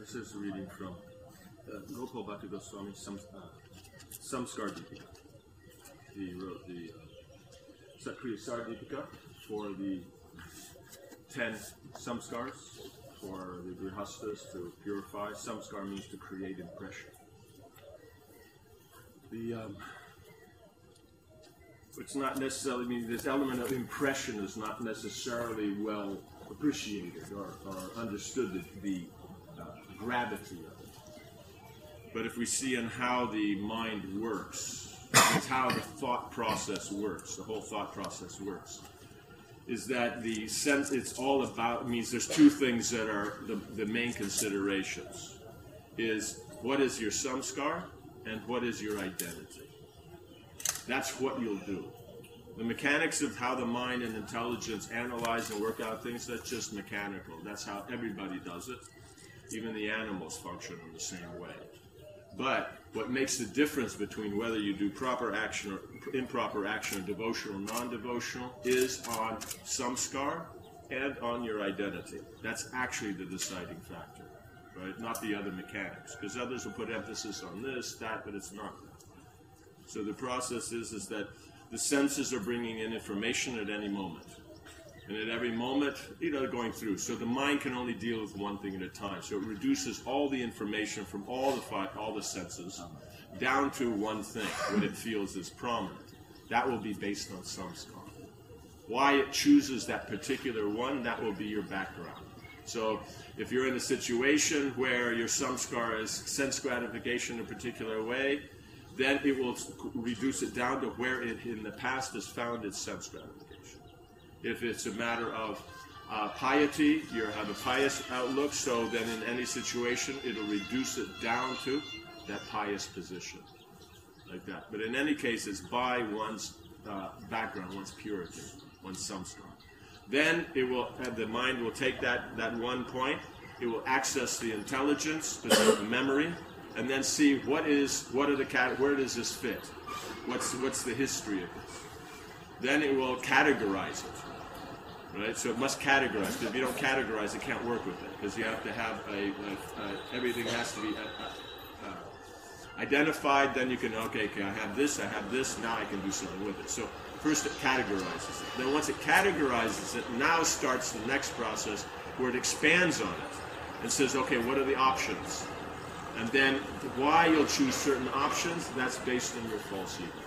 This is a reading from Gopal Bhatta Goswami, Samskar Deepika. He wrote the Satkriya Sar Deepika for the 10 samskars for the grihastas to purify. Samskar means to create impression. It's not necessarily mean this element of impression is not necessarily well appreciated or understood the gravity of it. But if we see in how the mind works, it's how the thought process works, the whole thought process works, is that the sense it's all about means there's two things that are the main considerations. Is what is your samskar and what is your identity. That's what you'll do. The mechanics of how the mind and intelligence analyze and work out things, that's just mechanical. That's how everybody does it. Even the animals function in the same way. But what makes the difference between whether you do proper action or improper action, or devotional or non-devotional, is on samskar and on your identity. That's actually the deciding factor, right? Not the other mechanics. Because others will put emphasis on this, that, but it's not that. So the process is that the senses are bringing in information at any moment. And at every moment, going through. So the mind can only deal with one thing at a time. So it reduces all the information from all the senses down to one thing, what it feels is prominent. That will be based on samskar. Why it chooses that particular one, that will be your background. So if you're in a situation where your samskar is sense gratification in a particular way, then it will reduce it down to where it in the past has found its sense gratification. If it's a matter of piety, you have a pious outlook, so then in any situation, it'll reduce it down to that pious position, like that. But in any case, it's by one's background, one's purity, one's samskar. Then the mind will take that one point, it will access the intelligence, the memory, and then see where does this fit? What's the history of this? Then it will categorize it. Right? So it must categorize, because if you don't categorize, it can't work with it, because you have to have everything has to be identified, then you can, okay, I have this, now I can do something with it. So first it categorizes it. Then once it categorizes it, now starts the next process where it expands on it and says, okay, what are the options? And then why you'll choose certain options, that's based on your false ego.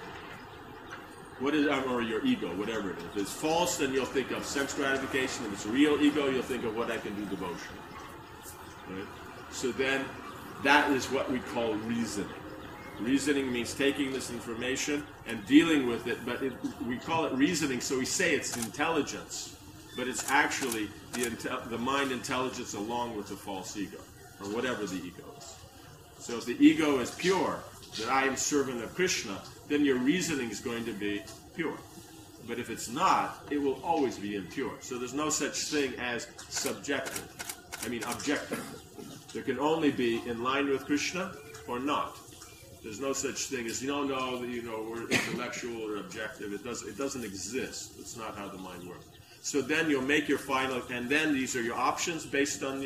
Or your ego, whatever it is. If it's false, then you'll think of sense gratification. If it's real ego, you'll think of what I can do devotionally. Right? So then, that is what we call reasoning. Reasoning means taking this information and dealing with it, but we call it reasoning, so we say it's intelligence, but it's actually the mind intelligence along with the false ego, or whatever the ego is. So if the ego is pure, that I am servant of Krishna, then your reasoning is going to be pure. But if it's not, it will always be impure. So there's no such thing as objective. There can only be in line with Krishna or not. There's no such thing as, we're intellectual or objective. It doesn't exist. It's not how the mind works. So then you'll make your final, and then these are your options based on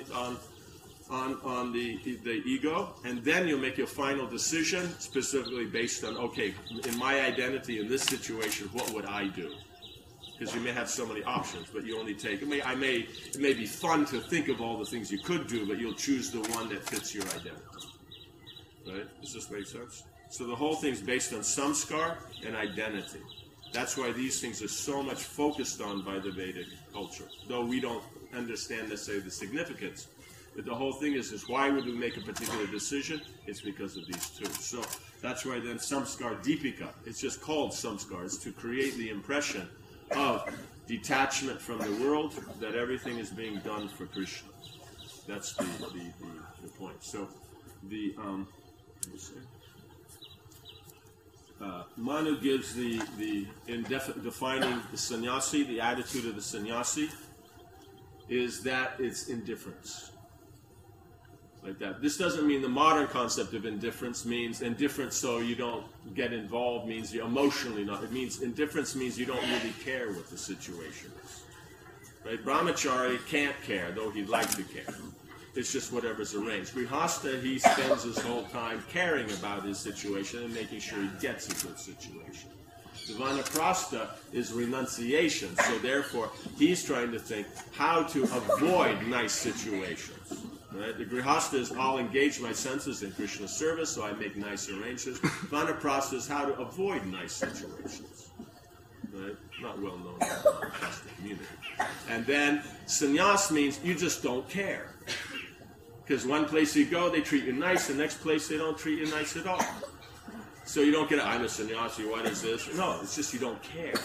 the ego, and then you'll make your final decision specifically based on, okay, in my identity in this situation, what would I do? Because you may have so many options, but you only take, it may be fun to think of all the things you could do, but you'll choose the one that fits your identity. Right? Does this make sense? So the whole thing's based on samskar and identity. That's why these things are so much focused on by the Vedic culture, though we don't understand necessarily the significance. But the whole thing is why would we make a particular decision? It's because of these two. So that's why then samskar deepika, it's just called samskar. It's to create the impression of detachment from the world, that everything is being done for Krishna. That's the point. So the Manu gives defining the sannyasi, the attitude of the sannyasi is that it's indifference. Like that. This doesn't mean the modern concept of indifference means indifference so you don't get involved, means you're emotionally not. It means indifference means you don't really care what the situation is. Right? Brahmachari can't care, though he'd like to care. It's just whatever's arranged. Grihasta, he spends his whole time caring about his situation and making sure he gets a good situation. The Vanaprastha is renunciation, so therefore he's trying to think how to avoid nice situations. Right? The Grihasta is, I'll engage my senses in Krishna's service, so I make nice arrangements. Vanaprastha is how to avoid nice situations. Right? Not well known in the Vanaprastha community. And then sannyas means you just don't care. Because one place you go, they treat you nice, the next place they don't treat you nice at all. So you don't get, I'm a sannyasi, what is this? No, it's just you don't care.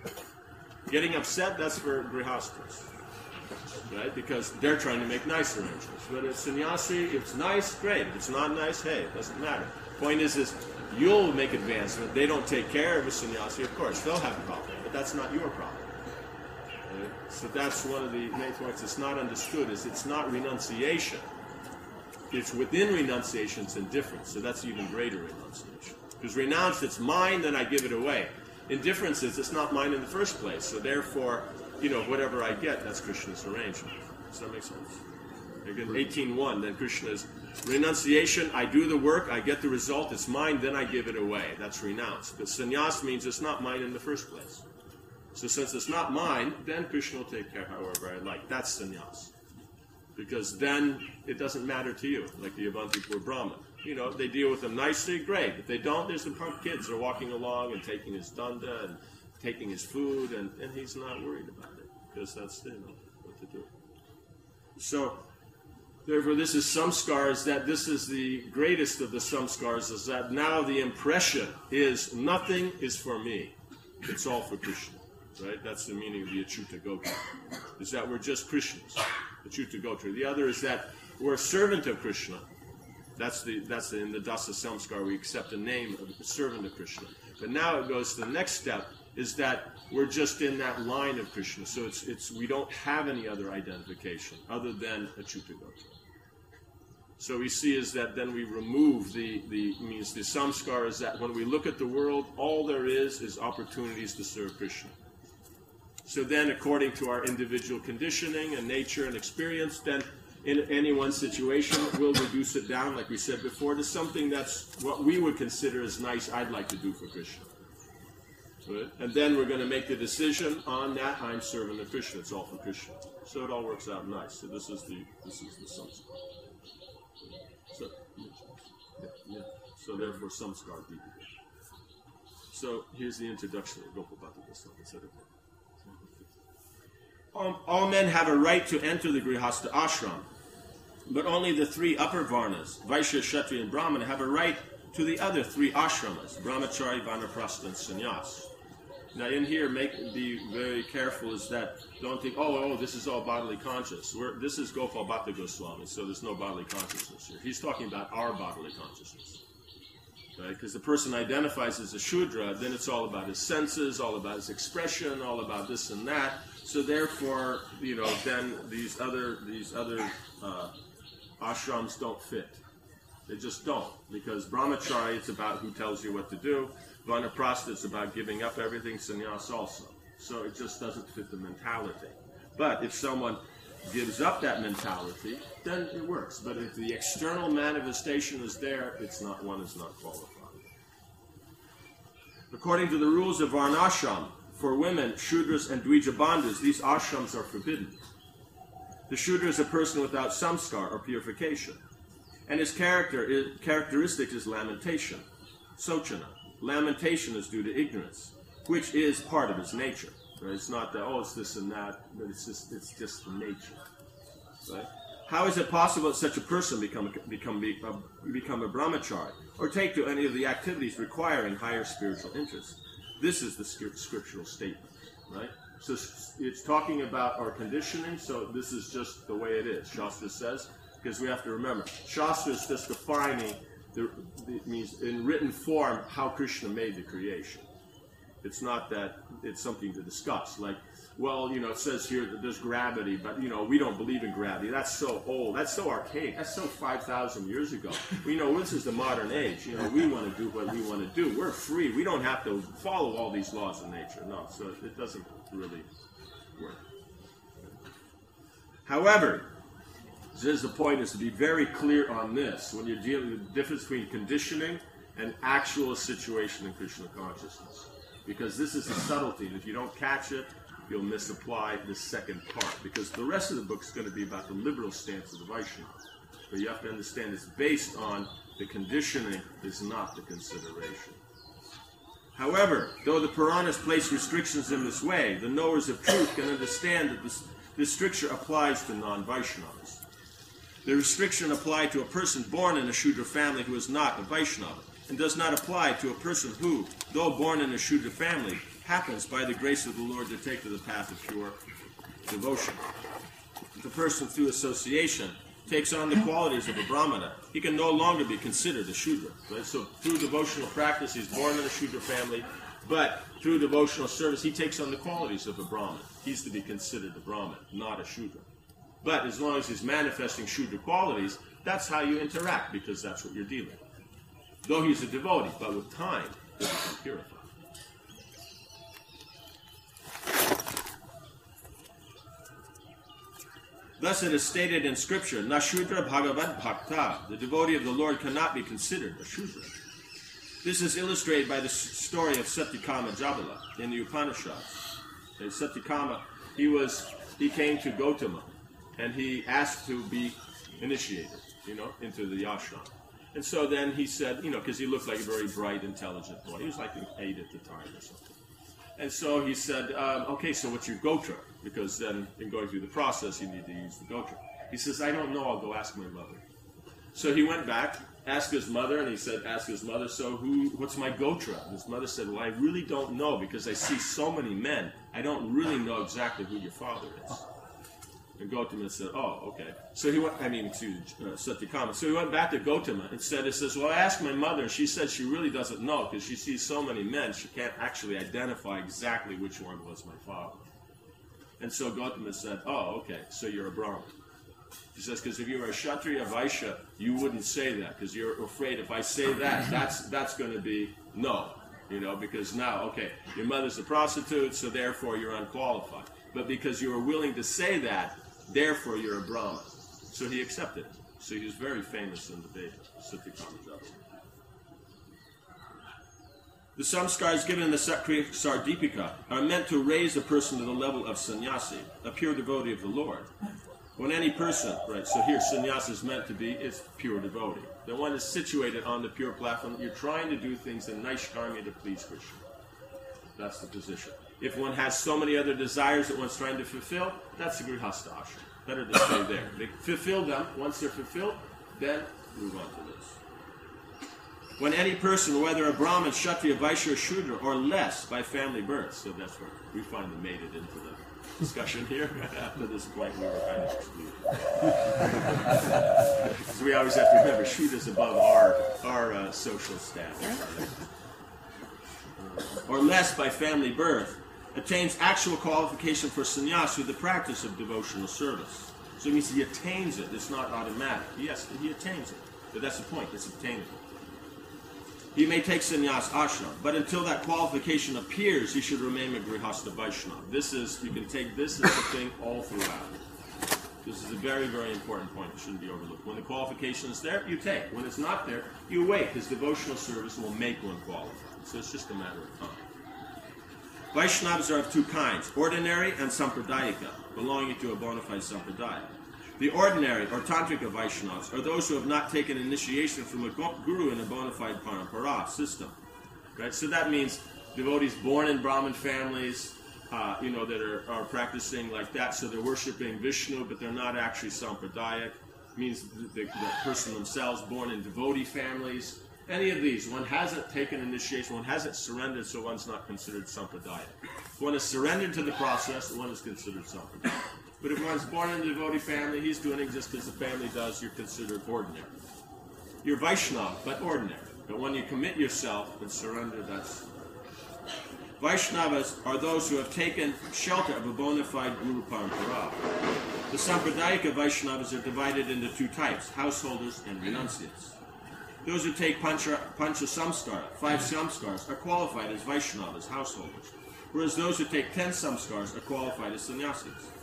Getting upset, that's for grihastas. Right? Because they're trying to make nice arrangements. But if sannyasi, if it's nice, great. If it's not nice, hey, it doesn't matter. Point is you'll make advancement. They don't take care of a sannyasi, of course. They'll have a problem. But that's not your problem. Right? So that's one of the main points that's not understood, is it's not renunciation. It's within renunciation, it's indifference. So that's even greater renunciation. Because renounced, it's mine, then I give it away. Indifference is, it's not mine in the first place. So therefore, whatever I get, that's Krishna's arrangement. Does that make sense? Again, 18.1, then Krishna's renunciation, I do the work, I get the result, it's mine, then I give it away. That's renounced. But sannyas means it's not mine in the first place. So since it's not mine, then Krishna will take care however I like. That's sannyas. Because then it doesn't matter to you, like the Avantipur Brahmin. They deal with them nicely, great. If they don't, there's some punk kids who are walking along and taking his danda and taking his food, and he's not worried about it, because that's, what to do. So, therefore, this is samskars, that this is the greatest of the samskars, is that now the impression is nothing is for me. It's all for Krishna. Right? That's the meaning of the Achyuta Gotra. Is that we're just Krishnas. Achyuta Gotra. The other is that we're a servant of Krishna. That's in the Dasa Samskar, we accept the name of the servant of Krishna. But now it goes to the next step, is that we're just in that line of Krishna. So it's we don't have any other identification other than Achyuta Gotra. So we see is that then we remove the samskar is that when we look at the world, all there is opportunities to serve Krishna. So then, according to our individual conditioning and nature and experience, then in any one situation, we'll reduce it down, like we said before, to something that's what we would consider as nice, I'd like to do for Krishna. Right? And then we're going to make the decision on that, I'm serving the Krishna, it's all for Krishna. So it all works out nice. So this is the samskar. So therefore, samskar deep. So here's the introduction of Gopalbhatta Goswami. All men have a right to enter the Grihastha ashram, but only the three upper varnas, Vaishya, Kshatriya, and Brahmana, have a right to the other three ashramas, Brahmachari, Vanaprastha, and Sannyas. Now in here, be very careful, is that don't think, this is all bodily conscious. This is Gopalbhatta Goswami, so there's no bodily consciousness here. He's talking about our bodily consciousness. Right? Because the person identifies as a Shudra, then it's all about his senses, all about his expression, all about this and that. So therefore, then these other ashrams don't fit. They just don't. Because Brahmachari, it's about who tells you what to do. Vanaprastha, it's about giving up everything. Sannyas also. So it just doesn't fit the mentality. But if someone gives up that mentality, then it works. But if the external manifestation is there, one is not qualified. According to the rules of Varnashram, for women, Shudras and Dvija Bandhus, these ashrams are forbidden. The Shudra is a person without samskar or purification. And his characteristic is lamentation, sochana. Lamentation is due to ignorance, which is part of his nature. Right? It's not that, it's this and that, but it's just the nature. Right? How is it possible that such a person become a brahmachari, or take to any of the activities requiring higher spiritual interest? This is the scriptural statement, right? So it's talking about our conditioning, so this is just the way it is. Shastra says, because we have to remember, Shastra is just defining, it means in written form, how Krishna made the creation. It's not that it's something to discuss. Like, it says here that there's gravity, but, we don't believe in gravity. That's so old. That's so archaic. That's so 5,000 years ago. This is the modern age. We want to do what we want to do. We're free. We don't have to follow all these laws of nature. No, so it doesn't really work. However, the point is to be very clear on this when you're dealing with the difference between conditioning and actual situation in Krishna consciousness. Because this is the subtlety, and if you don't catch it, you'll misapply the second part. Because the rest of the book is going to be about the liberal stance of the Vaishnava. But you have to understand it's based on the conditioning is not the consideration. However, though the Puranas place restrictions in this way, the knowers of truth can understand that this stricture applies to non-Vaishnavas. The restriction applied to a person born in a Shudra family who is not a Vaishnava, and does not apply to a person who, though born in a Shudra family, happens by the grace of the Lord to take to the path of pure devotion. If the person through association takes on the qualities of a Brahmana, he can no longer be considered a Shudra. Right? So through devotional practice, he's born in a Shudra family, but through devotional service, he takes on the qualities of a Brahman. He's to be considered a Brahman, not a Shudra. But as long as he's manifesting Shudra qualities, that's how you interact, because that's what you're dealing with. Though he's a devotee, but with time, he'll become purified. Thus it is stated in Scripture, Na Shudra Bhagavad Bhakta, the devotee of the Lord cannot be considered a Shudra. This is illustrated by the story of Satyakama Jabala in the Upanishads. And Satyakama, he came to Gautama, and he asked to be initiated, into the ashram. And so then he said, because he looked like a very bright, intelligent boy. He was like 8 at the time or something. And so he said, okay, so what's your gotra? Because then in going through the process, you need to use the gotra. He says, I don't know, I'll go ask my mother. So he went back, asked his mother, and he said, ask his mother, so what's my gotra? And his mother said, well, I really don't know, because I see so many men, I don't really know exactly who your father is. And Gautama said, oh, okay. So he went, Satyakama. So he went back to Gautama and said, well, I asked my mother, and she said she really doesn't know, because she sees so many men, she can't actually identify exactly which one was my father. And so Gautama said, oh, okay, so you're a Brahmin. He says, because if you were a Kshatriya Vaishya, you wouldn't say that, because you're afraid if I say that, that's going to be no, because now, okay, your mother's a prostitute, so therefore you're unqualified. But because you were willing to say that, therefore you're a Brahmin. So he accepted it. So he was very famous in the Veda, Satyakama Jabala. The samskars given in the Sardipika are meant to raise a person to the level of sannyasi, a pure devotee of the Lord. When any person, right, so here sannyasi is meant to be, is pure devotee. The one is situated on the pure platform, you're trying to do things in Naishkarmya to please Krishna. That's the position. If one has so many other desires that one's trying to fulfill, that's the Grihastha ashram. Better to stay there. They fulfill them. Once they're fulfilled, then move on to this. When any person, whether a Brahmin, Kshatriya, Vaishya, or Shudra, or less by family birth, so that's where we finally made it into the discussion here. After this point, we were kind of excluded. Because we always have to remember, Shudra is above our social status. Or less by family birth, attains actual qualification for sannyas through the practice of devotional service. So it means he attains it. It's not automatic. Yes, he attains it. But that's the point. It's obtainable. He may take sannyas ashram, but until that qualification appears, he should remain a Grihastha Vaishnava. You can take this as a thing all throughout. This is a very, very important point. It shouldn't be overlooked. When the qualification is there, you take. When it's not there, you wait, because devotional service will make one qualified. So it's just a matter of time. Vaishnavas are of two kinds, ordinary and sampradayika, belonging to a bona fide sampradaya. The ordinary, or tantrika Vaishnavas, are those who have not taken initiation from a guru in a bona fide parampara system. Right? So that means devotees born in Brahmin families, that are practicing like that, so they're worshipping Vishnu, but they're not actually sampradaya. It means the person themselves born in devotee families. Any of these, one hasn't taken initiation, one hasn't surrendered, so one's not considered sampradaya. If one is surrendered to the process, one is considered sampradaya. But if one's born in a devotee family, he's doing it just as the family does, you're considered ordinary. You're Vaishnava, but ordinary. But when you commit yourself and surrender, that's... Vaishnavas are those who have taken shelter of a bona fide Guru Parampara. The Sampradayika Vaishnavas are divided into two types, householders and renunciates. Those who take Pancha Samskara, 5 Samskars, are qualified as Vaishnavas, householders, whereas those who take 10 Samskars are qualified as sannyasis.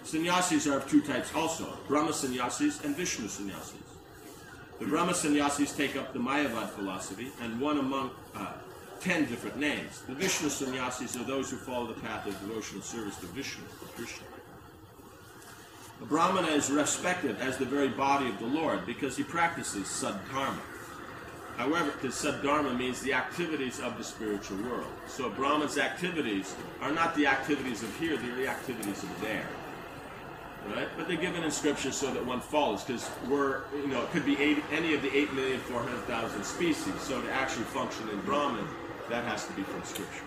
Sannyasis are of two types also, Brahma Sannyasis and Vishnu Sannyasis. The Brahma Sannyasis take up the Mayavad philosophy and one among 10 different names. The Vishnu Sannyasis are those who follow the path of devotional service to Vishnu, or Krishna. A Brahmana is respected as the very body of the Lord because he practices Saddharma. However, the Saddharma means the activities of the spiritual world. So a Brahman's activities are not the activities of here, they're the activities of there. Right? But they're given in Scripture so that one follows, because it could be any of the 8,400,000 species. So to actually function in Brahman, that has to be from Scripture.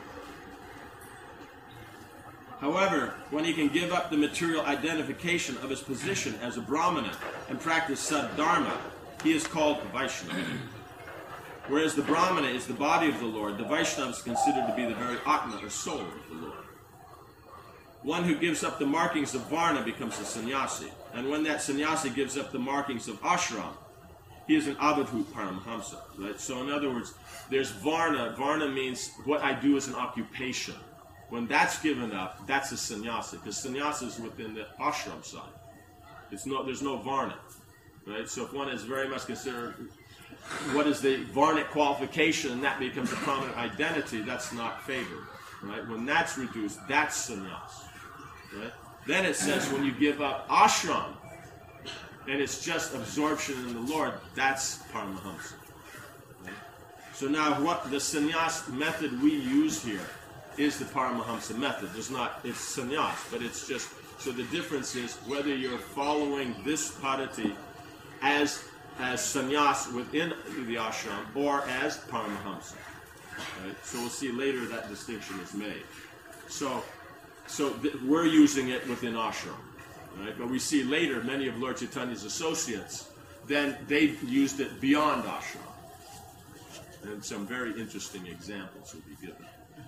However, when he can give up the material identification of his position as a Brahmana and practice Saddharma, he is called Vaishnava. Whereas the Brahmana is the body of the Lord, the Vaishnava is considered to be the very Atma, or soul of the Lord. One who gives up the markings of Varna becomes a sannyasi. And when that sannyasi gives up the markings of ashram, he is an avadhut paramhamsa. Right? So in other words, there's Varna. Varna means what I do as an occupation. When that's given up, that's a sannyasi, because sannyasi is within the ashram side. There's no Varna. Right? So if one is very much considered what is the Varnic qualification, and that becomes a prominent identity, that's not favored. Right? When that's reduced, that's sannyas. Right? Then it says when you give up ashram, and it's just absorption in the Lord, that's paramahamsa. Right? So now what the sannyas method we use here is the paramahamsa method. It's sannyas, but it's just, so the difference is whether you're following this padati as sannyas within the ashram or as paramahamsa. Right? So we'll see later that distinction is made. So we're using it within ashram. Right? But we see later many of Lord Chaitanya's associates, then they used it beyond ashram. And some very interesting examples will be given.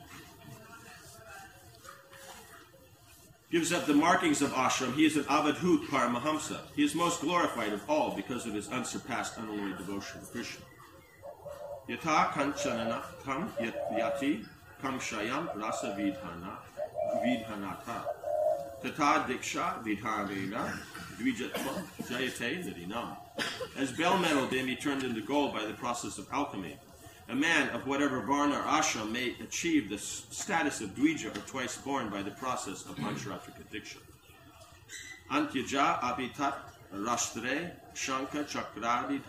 Gives up the markings of ashram, he is an avadhut paramahamsa. He is most glorified of all because of his unsurpassed, unalloyed devotion to Krishna. Yata kanchanana kam yati kam shayam rasa vidhanata. Tata diksha vidharvena dvijatva jayate nidinam. As bell metal may be turned into gold by the process of alchemy, a man of whatever varna or ashram may achieve the status of dvija, or twice born, by the process of pancharatrika diksha. Antyaja abitat rashtre shanka chakradi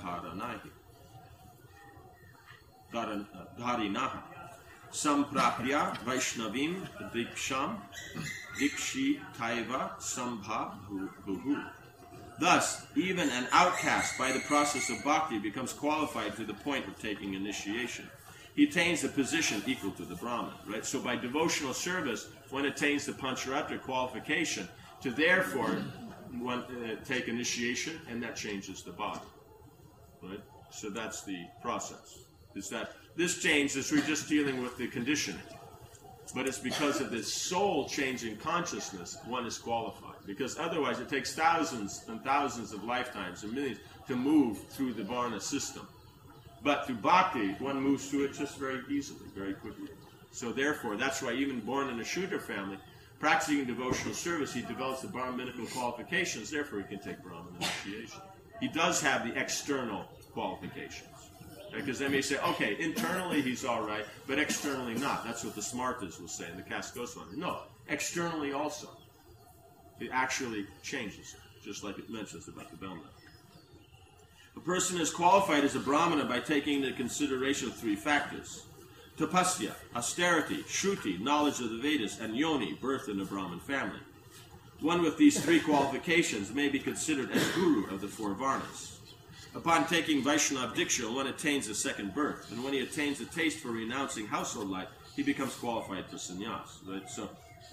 dharinaha samprapya vaishnavim diksham dikshi taiva sambha bhuhu. Thus, even an outcast by the process of bhakti becomes qualified to the point of taking initiation. He attains a position equal to the Brahman. Right? So by devotional service, one attains the Pancharatra qualification to therefore take initiation, and that changes the body. Right? So that's the process. Is that this change is we're just dealing with the conditioning. But it's because of this soul changing consciousness one is qualified. Because otherwise it takes thousands and thousands of lifetimes and millions to move through the Varna system. But through bhakti, one moves through it just very easily, very quickly. So therefore, that's why even born in a Shudra family, practicing devotional service, he develops the Brahminical qualifications, therefore he can take Brahman initiation. He does have the external qualifications. Because they may say, okay, internally he's all right, but externally not. That's what the Smartas will say in the Caste Goswami. No, externally also. It actually changes, just like it mentions about the bell metal. A person is qualified as a Brahmana by taking into consideration of three factors: tapasya, austerity; shruti, knowledge of the Vedas; and yoni, birth in a Brahmin family. One with these three qualifications may be considered as guru of the four varnas. Upon taking Vaishnava Diksha, one attains a second birth, and when he attains a taste for renouncing household life, he becomes qualified for sannyas. Right? So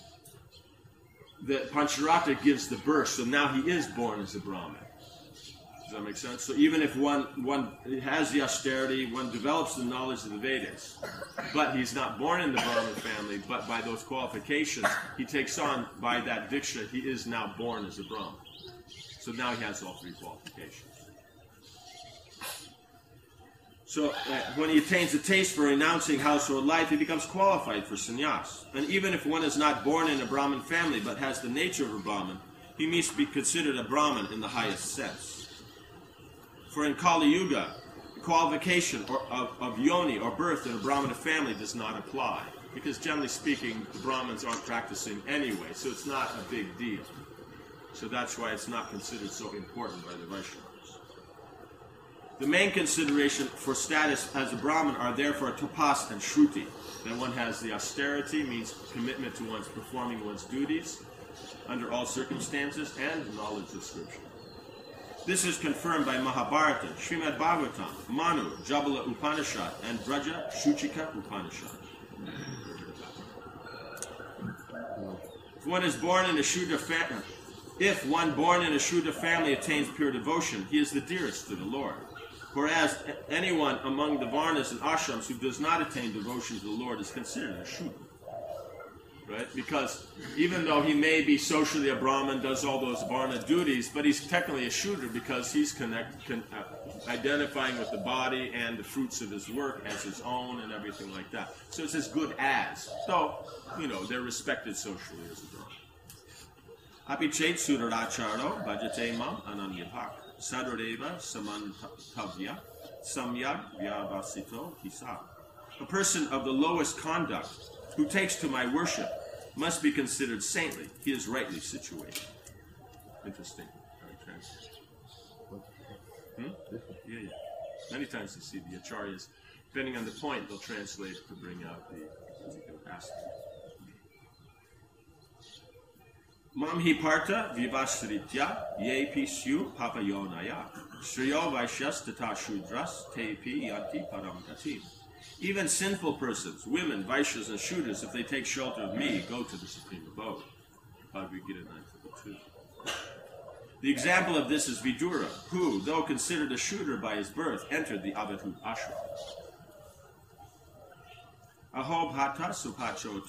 the Pancharatra gives the birth, so now he is born as a Brahmin. Does that make sense? So even if one has the austerity, one develops the knowledge of the Vedas, but he's not born in the Brahmin family, but by those qualifications, he takes on, by that Diksha, he is now born as a Brahmin. So now he has all three qualifications. So when he attains a taste for renouncing household life, he becomes qualified for sannyas. And even if one is not born in a Brahmin family, but has the nature of a Brahmin, he must be considered a Brahmin in the highest sense. For in Kali Yuga, the qualification of yoni or birth in a Brahmana family does not apply. Because generally speaking, the Brahmins aren't practicing anyway, so it's not a big deal. So that's why it's not considered so important by the Vaishnavas. The main consideration for status as a Brahmin are therefore tapas and shruti. That one has the austerity, means commitment to one's performing one's duties under all circumstances, and knowledge of Scripture. This is confirmed by Mahabharata, Srimad Bhagavatam, Manu, Jabala Upanishad, and Braja Shuchika Upanishad. If one born in a Shudra family attains pure devotion, he is the dearest to the Lord. Whereas anyone among the Varnas and Ashrams who does not attain devotion to the Lord is considered a Shudra. Right? Because even though he may be socially a Brahmin, does all those Varna duties, but he's technically a Shudra because he's identifying with the body and the fruits of his work as his own and everything like that. So it's as good as. Though, they're respected socially as a Brahmin. Apichet Suraracharo Bhajate Mam Ananyabhak Sadureva Samantavya Samyag Vyavasito Hisa. A person of the lowest conduct who takes to my worship must be considered saintly. He is rightly situated. Interesting. Yeah. Many times you see the acharyas, depending on the point, they'll translate to bring out the particular aspect. Mamhi parta vivasritya yepi syu papayonaya shriyo vaishyas tata shudras tepi yanti paramgati. Even sinful persons, women, Vaishyas, and Shudras, if they take shelter of me, go to the supreme abode. Bhagavad Gita 9:52. The example of this is Vidura, who, though considered a Shudra by his birth, entered the Avadhut ashram. Aho bhata supacho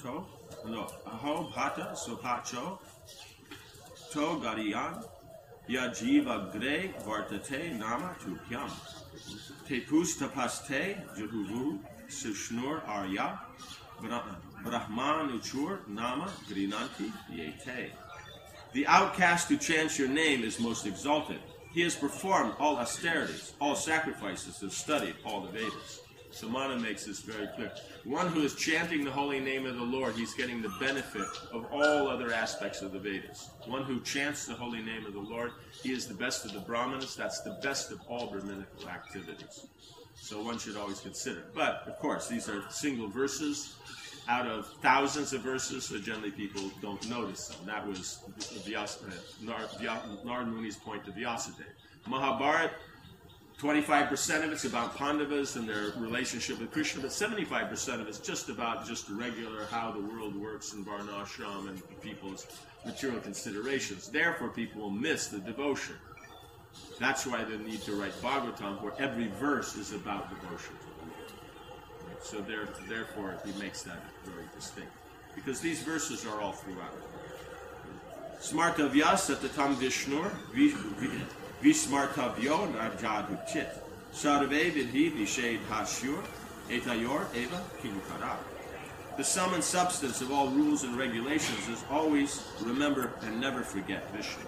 to gariyan yajiva gre vartate nama tupyam. Te pustapaste juhuvu sushnur arya brahmanuchur nama grinanti yete. The outcast who chants your name is most exalted. He has performed all austerities, all sacrifices, and studied all the Vedas. So Mana makes this very clear. One who is chanting the holy name of the Lord, he's getting the benefit of all other aspects of the Vedas. One who chants the holy name of the Lord, he is the best of the Brahmanas. That's the best of all Brahminical activities. So one should always consider. But, of course, these are single verses out of thousands of verses, so generally people don't notice them. That was Narad Muni's point to Vyasadeva. Mahabharata, 25% of it's about Pandavas and their relationship with Krishna, but 75% of it's just about just regular how the world works in Varnashram and people's material considerations. Therefore, people will miss the devotion. That's why they need to write Bhagavatam, where every verse is about devotion to the Lord. Right? So therefore, he makes that very distinct. Because these verses are all throughout. Smartavya satatam vishnur Vismartavyo narjadu chit. Sarve vidhi vishad hashur etayor eva kinkara. The sum and substance of all rules and regulations is always remember and never forget Vishnu.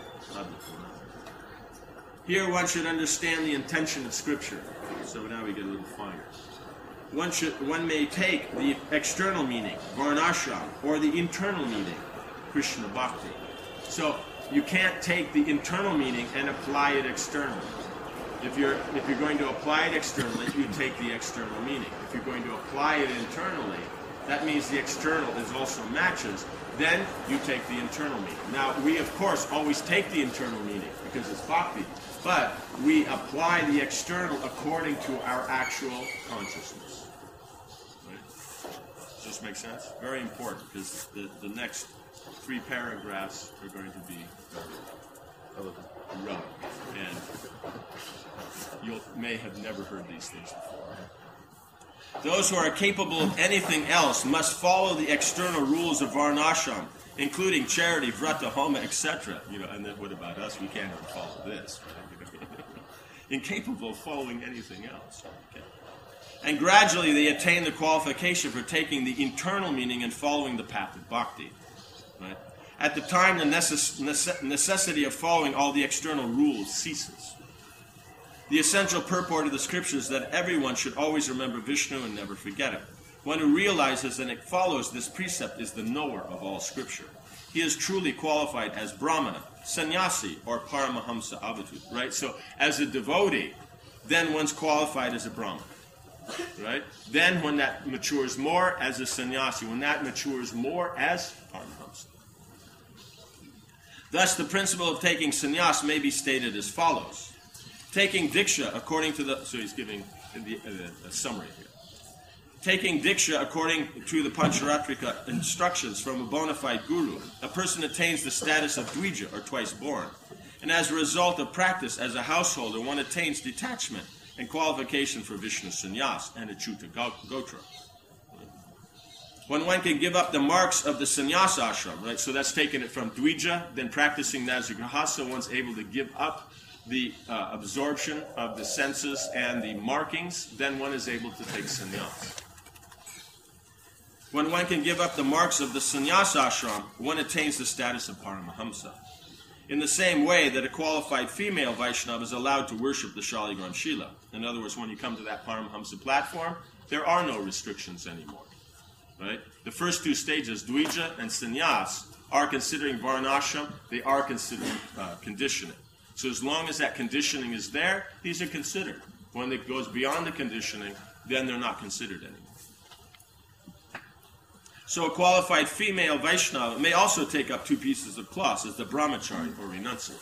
Here one should understand the intention of Scripture. So now we get a little finer. One may take the external meaning, Varnashram, or the internal meaning, Krishna Bhakti. So you can't take the internal meaning and apply it externally. If you're going to apply it externally, you take the external meaning. If you're going to apply it internally, that means the external is also matches. Then you take the internal meaning. Now, we of course always take the internal meaning because it's bhakti, but we apply the external according to our actual consciousness. Right? Does this make sense? Very important because the next 3 paragraphs are going to be relevant, and you may have never heard these things before. Those who are capable of anything else must follow the external rules of Varnashram, including charity, vrata, homa, etc. And then what about us? We can't even follow this. Right? Incapable of following anything else. Okay. And gradually they attain the qualification for taking the internal meaning and following the path of bhakti. Right? At the time, the necessity of following all the external rules ceases. The essential purport of the scriptures is that everyone should always remember Vishnu and never forget him. One who realizes and it follows this precept is the knower of all scripture. He is truly qualified as Brahmana, Sannyasi, or Paramahamsa Avadhut, right? So as a devotee, then one's qualified as a Brahmana, right? Then when that matures more as a sannyasi, when that matures more as Paramahamsa. Thus, the principle of taking sannyas may be stated as follows. Taking diksha according to the... So he's giving a summary here. Taking diksha according to the Pancharatrika instructions from a bona fide guru, a person attains the status of Dvija, or twice born. And as a result of practice as a householder, one attains detachment and qualification for Vishnu sannyas and Achyuta gotra. When one can give up the marks of the sannyas ashram, right? So that's taking it from Dvija, then practicing that as a grihastha, one's able to give up the absorption of the senses and the markings, then one is able to take sannyas. When one can give up the marks of the sannyas ashram, one attains the status of Paramahamsa. In the same way that a qualified female Vaishnava is allowed to worship the Shaligram Shila. In other words, when you come to that Paramahamsa platform, there are no restrictions anymore. Right? The first two stages, Dvija and Sannyas, are considering Varnashram, they are considering conditioning. So as long as that conditioning is there, these are considered. When it goes beyond the conditioning, then they're not considered anymore. So a qualified female Vaishnava may also take up two pieces of cloth as the brahmachari or renunciant.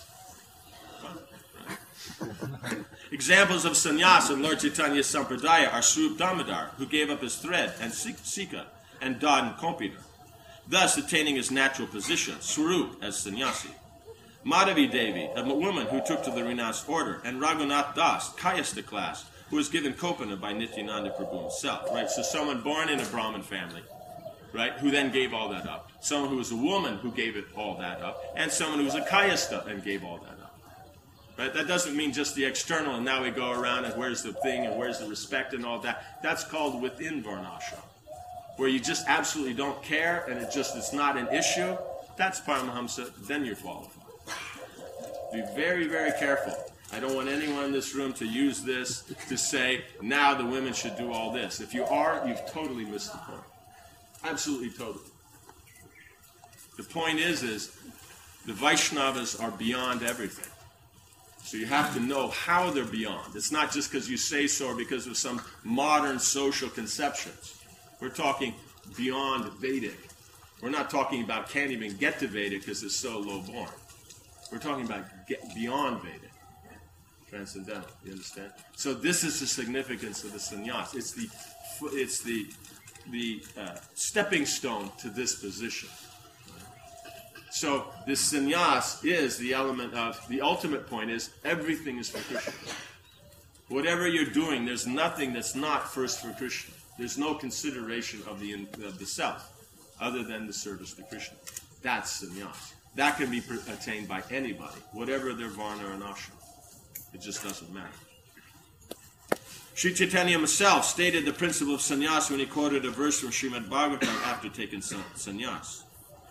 Examples of sannyas in Lord Chaitanya's Sampradaya are Swarup Damodar, who gave up his thread, and Sika, and Dod and Kompita, thus attaining his natural position, Swarup, as sannyasi. Madhavi Devi, a woman who took to the renounced order, and Raghunath Das, Kayastha class, who was given Kopana by Nityananda Prabhu himself. Right? So someone born in a Brahmin family, right, who then gave all that up. Someone who was a woman who gave it all that up, and someone who was a Kayastha and gave all that up. Right? That doesn't mean just the external, and now we go around and where's the thing and where's the respect and all that. That's called within Varnashram, where you just absolutely don't care and it's not an issue. That's Paramahamsa, then you're qualified. Be very, very careful. I don't want anyone in this room to use this to say, now the women should do all this. If you are, you've totally missed the point. Absolutely, totally. The point is the Vaishnavas are beyond everything. So you have to know how they're beyond. It's not just because you say so or because of some modern social conceptions. We're talking beyond Vedic. We're not talking about can't even get to Vedic because it's so low born. We're talking about beyond Vedic. Transcendental. You understand? So this is the significance of the sannyas. It's the stepping stone to this position. So this sannyas is the element of, the ultimate point is, everything is for Krishna. Whatever you're doing, there's nothing that's not first for Krishna. There's no consideration of the self, other than the service to Krishna. That's sannyas. That can be attained by anybody, whatever their varna or ashram. It just doesn't matter. Sri Chaitanya himself stated the principle of sannyas when he quoted a verse from Srimad Bhagavatam after taking sannyas.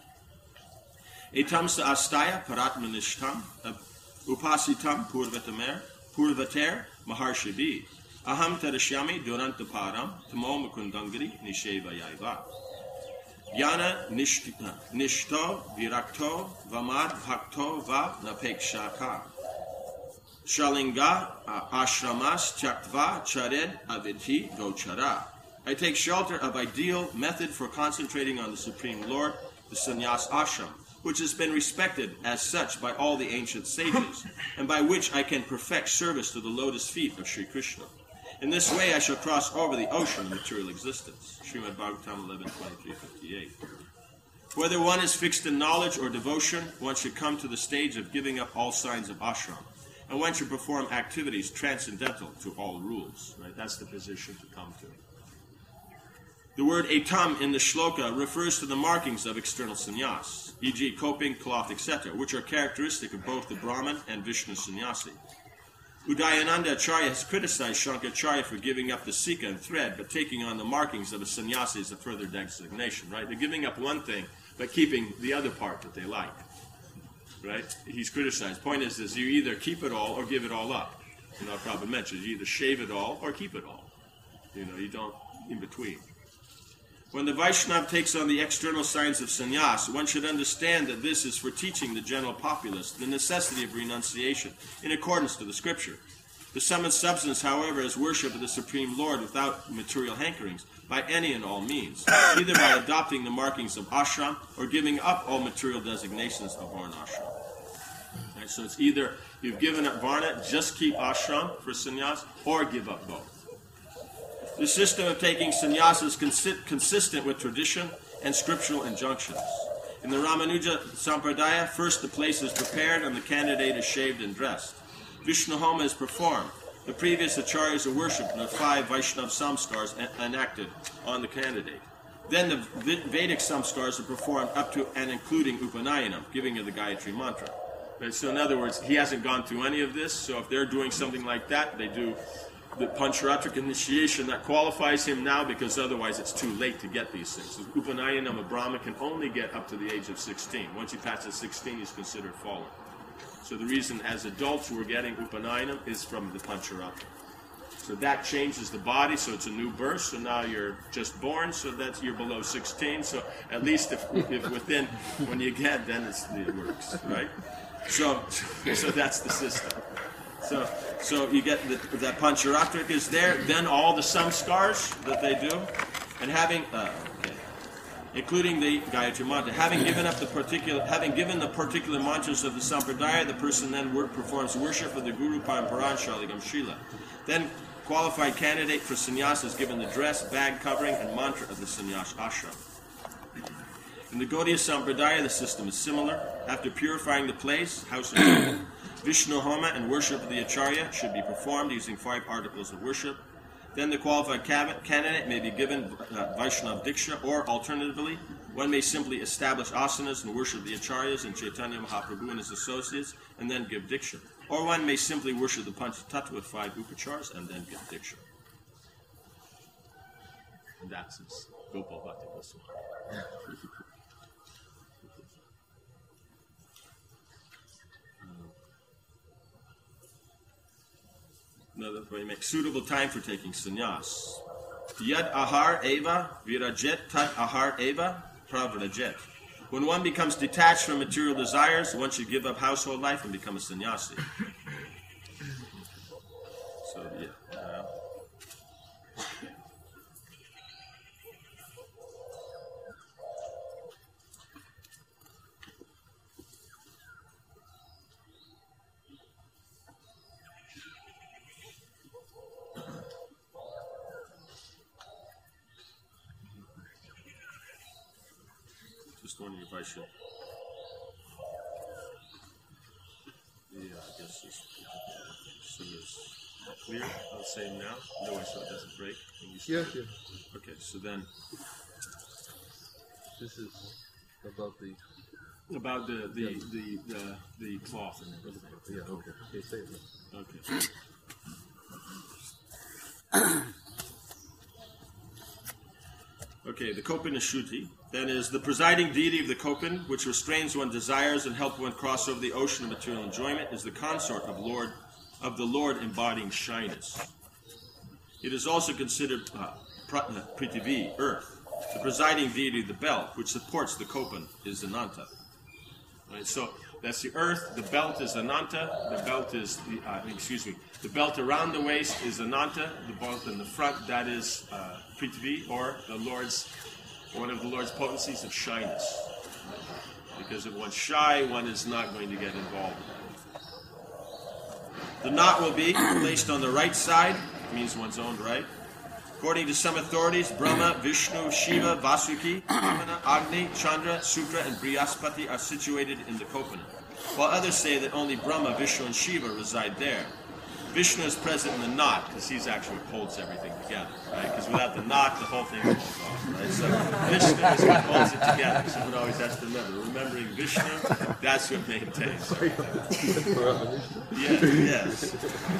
Etam sa astaya paratmanishtam upasitam purvater maharshibi aham tarashyami durantaparam tamo mukundangari nisheva yaiva yana nishto virakto vamad bhakto va napekshaka shalinga ashramas tyaktva chared avidhi gochara. I take shelter of ideal method for concentrating on the Supreme Lord, the sannyas ashram, which has been respected as such by all the ancient sages, and by which I can perfect service to the lotus feet of Sri Krishna. In this way I shall cross over the ocean of material existence. Srimad Bhagavatam 11:23-58. Whether one is fixed in knowledge or devotion, one should come to the stage of giving up all signs of ashram, and one should perform activities transcendental to all rules. Right? That's the position to come to. The word etam in the shloka refers to the markings of external sannyas, e.g. coping, cloth, etc., which are characteristic of both the Brahman and Vishnu sannyasi. Udayananda Acharya has criticized Shankaracharya for giving up the sika and thread, but taking on the markings of a sannyasi is a further designation, right? They're giving up one thing, but keeping the other part that they like. Right? He's criticized. Point is you either keep it all or give it all up. Prabhupada mentions you either shave it all or keep it all. You don't in between. When the Vaishnava takes on the external signs of sannyas, one should understand that this is for teaching the general populace the necessity of renunciation in accordance to the scripture. The sum and substance, however, is worship of the Supreme Lord without material hankerings, by any and all means, either by adopting the markings of ashram or giving up all material designations of varna ashram. Right, so it's either you've given up varna, just keep ashram for sannyas, or give up both. The system of taking sannyas is consistent with tradition and scriptural injunctions. In the Ramanuja Sampradaya, first the place is prepared and the candidate is shaved and dressed. Vishnu Homa is performed. The previous acharyas are worshipped and the 5 Vaishnava samskars enacted on the candidate. Then the Vedic samskars are performed up to and including Upanayanam, giving of the Gayatri mantra. Right, so in other words, he hasn't gone through any of this, so if they're doing something like that, they do the Pancharatric initiation that qualifies him now, because otherwise it's too late to get these things. Upanayanam, a Brahma, can only get up to the age of 16. Once he passes 16, he's considered fallen. So the reason as adults we're getting Upanayanam is from the Pancharatric. So that changes the body, so it's a new birth. So now you're just born, so that's you're below 16. So at least if within, when you get, then it works, right? So that's the system. So you get that Pancharatric is there, then all the samskars that they do, and having including the Gayatri mantra. Having given the particular mantras of the Sampradaya, the person then performs worship of the Guru Paramparan Shaligam Srila. Then qualified candidate for sannyas is given the dress, bag covering, and mantra of the sannyas ashram. In the Gaudiya Sampradaya, the system is similar. After purifying the place, house and temple, Vishnu Homa and worship of the Acharya should be performed using 5 articles of worship. Then the qualified candidate may be given Vaishnava Diksha, or alternatively, one may simply establish asanas and worship the Acharyas and Chaitanya Mahaprabhu and his associates, and then give Diksha. Or one may simply worship the Panchatattva with 5 upachars and then give Diksha. And that's Gopal Bhakti Goswami. Another way, make suitable time for taking sannyas. Yad ahar eva virajet tat ahar eva pravrajet. When one becomes detached from material desires, one should give up household life and become a sannyasi. So, yeah. Just wondering if I should. Yeah, I guess just so it's clear. I'll say now. No way, so it doesn't break. Yeah. Okay, so then. This is about the cloth and everything. Yeah. Okay. Okay. Say it. Okay. Okay, the Kopinashuti, that is the presiding deity of the Kopin, which restrains one's desires and helps one cross over the ocean of material enjoyment, is the consort of the Lord embodying shyness. It is also considered Prithivi, earth. The presiding deity of the belt, which supports the Kopin, is Ananta. Right, so that's the earth, the belt is Ananta, the belt is, the belt around the waist is Ananta, the belt in the front, that is Prithivi, or one of the Lord's potencies of shyness. Because if one's shy, one is not going to get involved in that. The knot will be placed on the right side, means one's own right. According to some authorities, Brahma, Vishnu, Shiva, Vasuki, Vamana, Agni, Chandra, Sudra, and Brihaspati are situated in the Kopina, while others say that only Brahma, Vishnu, and Shiva reside there. Vishnu is present in the knot because he's actually holds everything together, right? Because without the knot, the whole thing falls off, right? So Vishnu is what holds it together. Someone always has to remember. Remembering Vishnu, that's what maintains. Yes.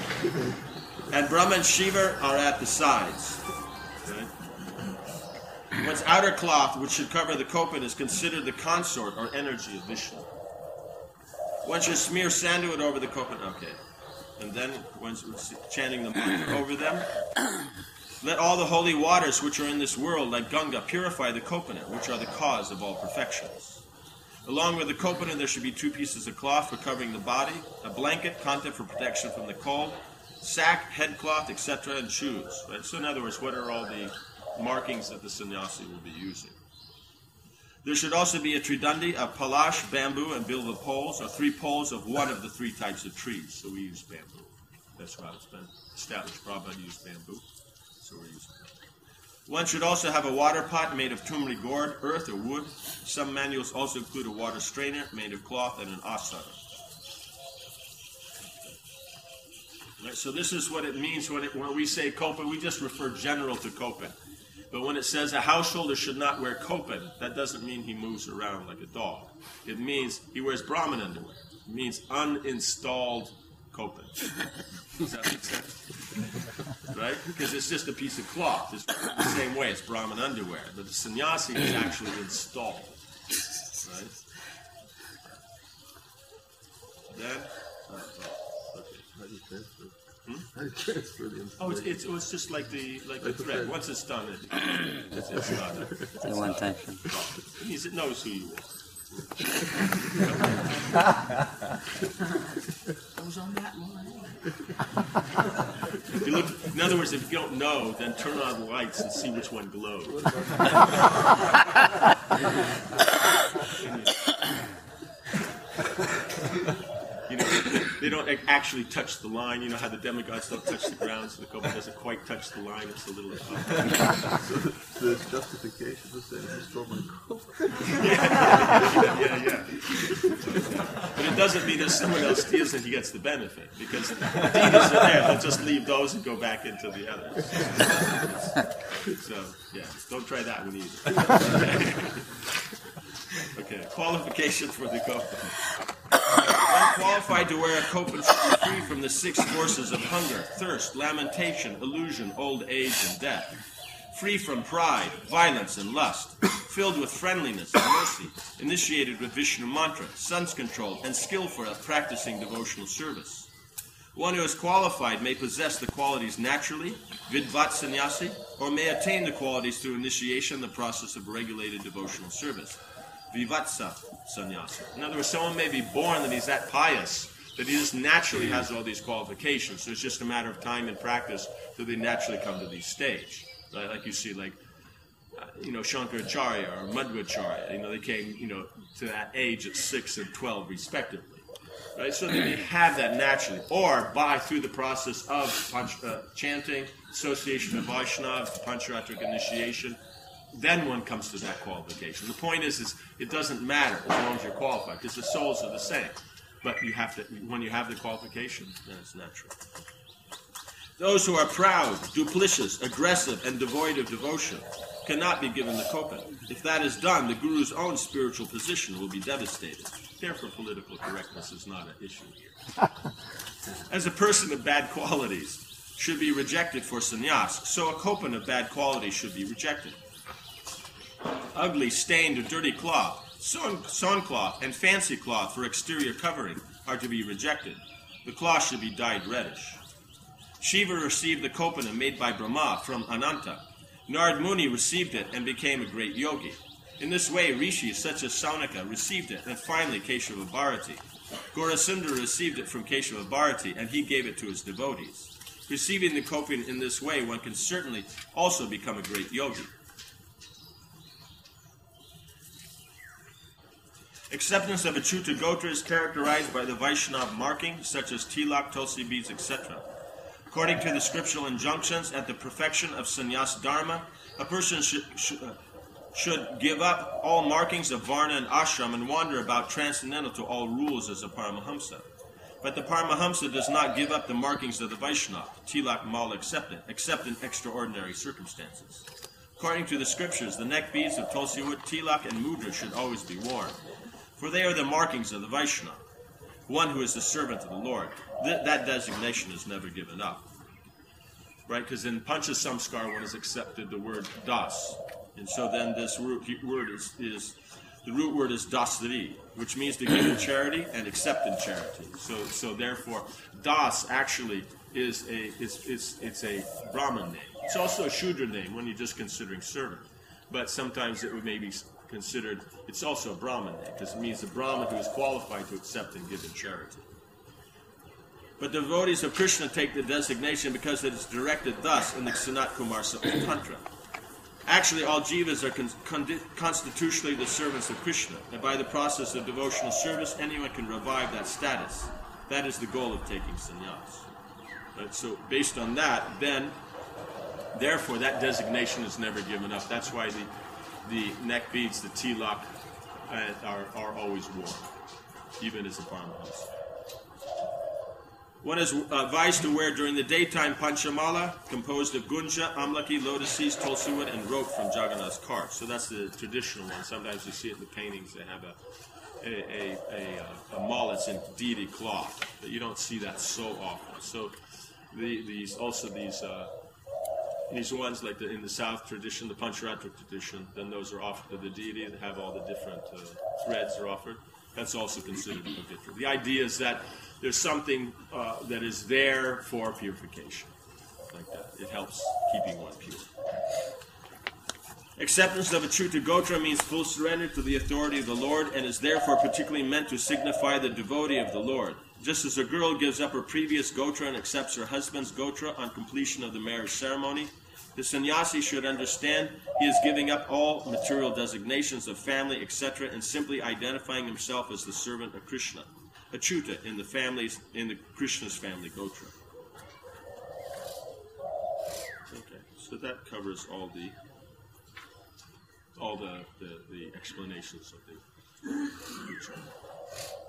And Brahma and Shiva are at the sides. Right? One's outer cloth, which should cover the kopan, is considered the consort or energy of Vishnu. One should smear sandalwood over the kopan. Okay. And then, one's chanting the mantra over them. Let all the holy waters which are in this world, like Ganga, purify the kopana, which are the cause of all perfections. Along with the kopana, there should be 2 pieces of cloth for covering the body, a blanket, kanta, for protection from the cold, sack, headcloth, etc., and shoes. Right? So in other words, what are all the markings that the sannyasi will be using? There should also be a tridandi of palash, bamboo, and bilva poles, or 3 poles of one of the 3 types of trees. So we use bamboo. That's how it's been established. Prabhupada used bamboo. So we're using that. One should also have a water pot made of tumri gourd, earth, or wood. Some manuals also include a water strainer made of cloth and an asara. Right, so this is what it means when we say kopan. We just refer general to kopan. But when it says a householder should not wear kopan, that doesn't mean he moves around like a dog. It means he wears Brahmin underwear. It means uninstalled kopan. Does that make sense? Right? Because it's just a piece of cloth. It's the same way as Brahmin underwear. But the sannyasi is actually installed. Right? Then, How do you transfer? How do you transfer the installation? it's just like the thread. Once it's done, it's done. It's a one-time thing. It means it knows who you are. I was on that line. You look, in other words, if you don't know, then turn on the lights and see which one glows. You know, they don't actually touch the line. You know how the demigods don't touch the ground, so the kopan doesn't quite touch the line. It's a little So there's justification to say this is from my kopan. yeah. But it doesn't mean that someone else steals and he gets the benefit, because the deeds are there. They'll just leave those and go back into the others. So, yeah, don't try that one either. Okay, qualification for the kopan. One qualified to wear a kopan should be free from the 6 forces of hunger, thirst, lamentation, illusion, old age, and death. Free from pride, violence, and lust. Filled with friendliness and mercy. Initiated with Vishnu mantra, sun's control, and skillful at practicing devotional service. One who is qualified may possess the qualities naturally, vidvat sannyasi, or may attain the qualities through initiation, the process of regulated devotional service. Vivatsa sannyasa. In other words, someone may be born that he's that pious that he just naturally has all these qualifications. So it's just a matter of time and practice till they naturally come to these stage. Right? Like you see, Shankaracharya or Madhvacharya. They came, to that age at 6 and 12 respectively. Right? So they have that naturally, or through the process of chanting, association with Vaishnava, Pancharatric initiation. Then one comes to that qualification. The point is it doesn't matter as long as you're qualified, because the souls are the same. But when you have the qualification, then it's natural. Those who are proud, duplicitous, aggressive, and devoid of devotion cannot be given the kopan. If that is done, the Guru's own spiritual position will be devastated. Therefore, political correctness is not an issue here. As a person of bad qualities should be rejected for sannyas, so a kopan of bad quality should be rejected. Ugly, stained, or dirty cloth, sawn cloth, and fancy cloth for exterior covering are to be rejected. The cloth should be dyed reddish. Shiva received the kopana made by Brahma from Ananta. Narad Muni received it and became a great yogi. In this way, rishis such as Saunaka received it, and finally Keshava Bharati. Gaurasundara received it from Keshava Bharati, and he gave it to his devotees. Receiving the kopana in this way, one can certainly also become a great yogi. Acceptance of Achyuta Gotra is characterized by the Vaishnava markings such as tilak, tulsi beads, etc. According to the scriptural injunctions at the perfection of sannyas dharma, a person should give up all markings of varna and ashram and wander about transcendental to all rules as a Paramahamsa. But the Paramahamsa does not give up the markings of the Vaishnava, tilak, mala, except in extraordinary circumstances. According to the scriptures, the neck beads of tulsi wood, tilak, and mudra should always be worn, for they are the markings of the Vaishnava, one who is the servant of the Lord. That designation is never given up. Right? Because in Pancha Samskar one has accepted the word das. And so then this root word is the root word is dasri, which means to give in charity and accept in charity. So therefore, das actually is it's a Brahmin name. It's also a Shudra name when you're just considering servant. But sometimes it would maybe considered, it's also a Brahmin name, because it means the Brahmin who is qualified to accept and give in charity. But the devotees of Krishna take the designation because it is directed thus in the Sanat Kumar Tantra. Actually, all jivas are constitutionally the servants of Krishna, and by the process of devotional service, anyone can revive that status. That is the goal of taking sannyas. Right? So, based on that, then, therefore, that designation is never given up. That's why the neck beads, the tilak, are always worn, even as a brahmanas. One is advised to wear during the daytime panchamala, composed of gunja, amlaki, lotus seeds, tulsi wood, and rope from Jagannath's cart. So that's the traditional one. Sometimes you see it in the paintings. They have a mala that's in deity cloth, but you don't see that so often. So these ones, like in the South tradition, the Pancharatra tradition, then those are offered to the deity that have all the different threads are offered. That's also considered different. The idea is that there's something that is there for purification, like that. It helps keeping one pure. Acceptance of a Achyuta Gotra means full surrender to the authority of the Lord and is therefore particularly meant to signify the devotee of the Lord. Just as a girl gives up her previous Gotra and accepts her husband's Gotra on completion of the marriage ceremony, the sannyasi should understand he is giving up all material designations of family, etc., and simply identifying himself as the servant of Krishna, Achyuta, in the Krishna's family Gotra. Okay, so that covers all the explanations of the Gotra.